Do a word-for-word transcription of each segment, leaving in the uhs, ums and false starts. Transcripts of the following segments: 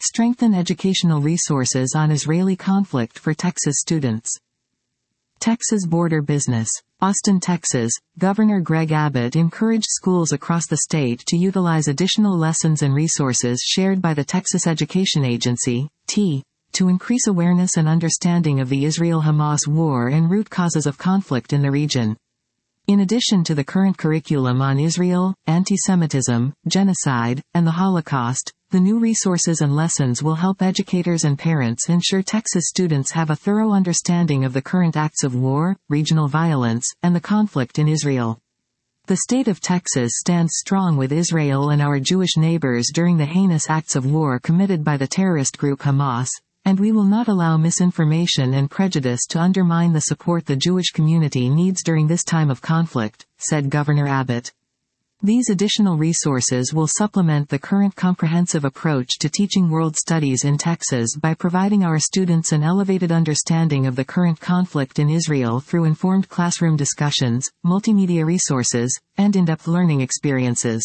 Strengthen educational resources on Israeli conflict for Texas students. Texas border business. Austin, Texas, Governor Greg Abbott encouraged schools across the state to utilize additional lessons and resources shared by the Texas Education Agency, T, to increase awareness and understanding of the Israel-Hamas war and root causes of conflict in the region. In addition to the current curriculum on Israel, anti-Semitism, genocide, and the Holocaust, the new resources and lessons will help educators and parents ensure Texas students have a thorough understanding of the current acts of war, regional violence, and the conflict in Israel. The state of Texas stands strong with Israel and our Jewish neighbors during the heinous acts of war committed by the terrorist group Hamas, and we will not allow misinformation and prejudice to undermine the support the Jewish community needs during this time of conflict, said Governor Abbott. These additional resources will supplement the current comprehensive approach to teaching world studies in Texas by providing our students an elevated understanding of the current conflict in Israel through informed classroom discussions, multimedia resources, and in-depth learning experiences.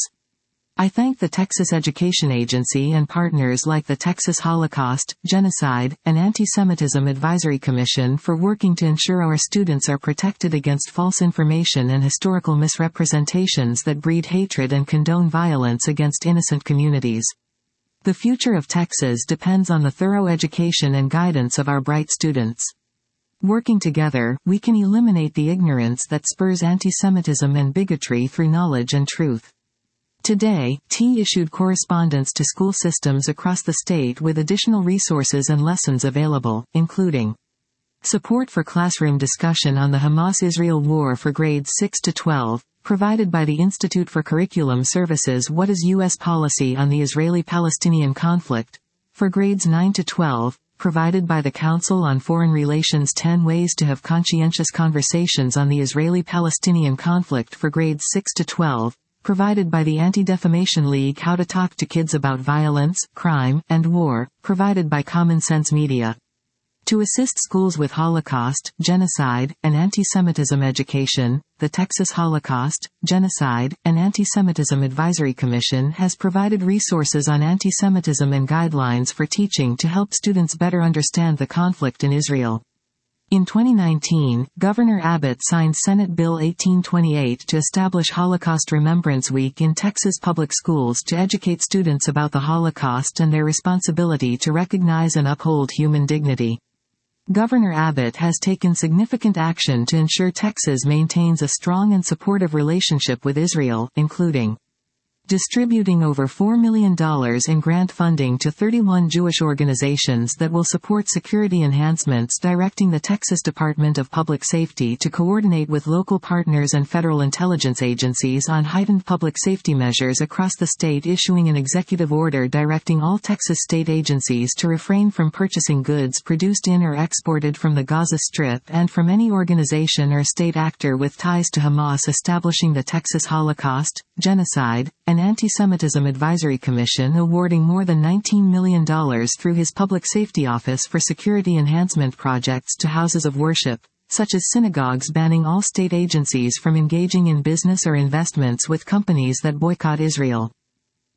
I thank the Texas Education Agency and partners like the Texas Holocaust, Genocide, and Anti-Semitism Advisory Commission for working to ensure our students are protected against false information and historical misrepresentations that breed hatred and condone violence against innocent communities. The future of Texas depends on the thorough education and guidance of our bright students. Working together, we can eliminate the ignorance that spurs anti-Semitism and bigotry through knowledge and truth. Today, T issued correspondence to school systems across the state with additional resources and lessons available, including support for classroom discussion on the Hamas-Israel war for grades six to twelve, provided by the Institute for Curriculum Services. What is U S policy on the Israeli-Palestinian conflict? For grades nine to twelve, provided by the Council on Foreign Relations. ten ways to have conscientious conversations on the Israeli-Palestinian conflict for grades six to twelve, provided by the Anti-Defamation League. How to talk to kids about violence, crime, and war, provided by Common Sense Media. To assist schools with Holocaust, genocide, and anti-Semitism education, the Texas Holocaust, Genocide, and Anti-Semitism Advisory Commission has provided resources on anti-Semitism and guidelines for teaching to help students better understand the conflict in Israel. In twenty nineteen, Governor Abbott signed Senate Bill eighteen twenty-eight to establish Holocaust Remembrance Week in Texas public schools to educate students about the Holocaust and their responsibility to recognize and uphold human dignity. Governor Abbott has taken significant action to ensure Texas maintains a strong and supportive relationship with Israel, including distributing over four million dollars in grant funding to thirty-one Jewish organizations that will support security enhancements, directing the Texas Department of Public Safety to coordinate with local partners and federal intelligence agencies on heightened public safety measures across the state, issuing an executive order directing all Texas state agencies to refrain from purchasing goods produced in or exported from the Gaza Strip and from any organization or state actor with ties to Hamas, establishing the Texas Holocaust, Genocide, and Anti-Semitism Advisory Commission, awarding more than nineteen million dollars through his Public Safety Office for security enhancement projects to houses of worship, such as synagogues, banning all state agencies from engaging in business or investments with companies that boycott Israel.